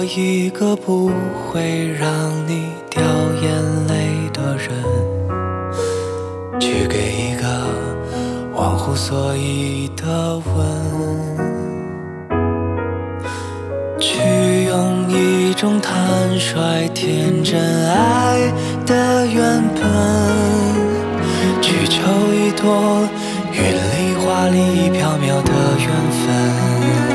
做一个不会让你掉眼泪的人，去给一个忘乎所以的吻，去用一种坦率天真爱的原本，去求一朵云里华丽缥缈的缘分。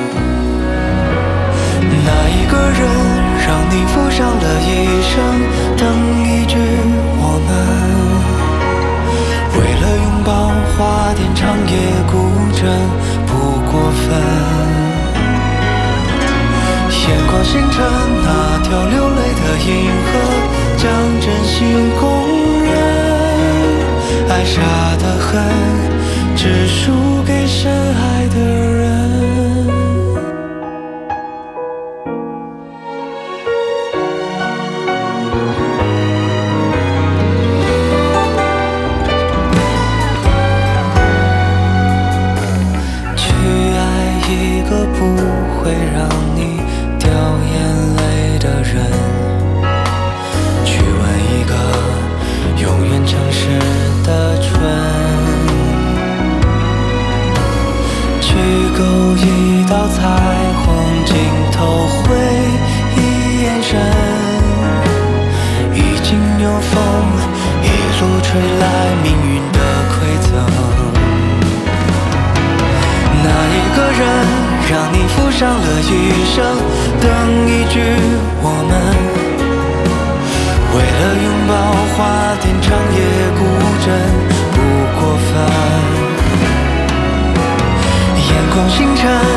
那一个人让你付上了一生，等一句我们，为了拥抱花店长夜孤枕不过分。眼眶星辰那条流泪的银河，将真心公认，爱傻的很，只输给深爱的人。不会让你掉眼泪的人，去吻一个永远诚实的唇，去勾一道彩虹，镜头回忆眼神，已经有风一路吹来命运的馈赠。那一个人让你付上了一生，等一句我们，为了拥抱花店长夜孤枕不过分。眼眶星辰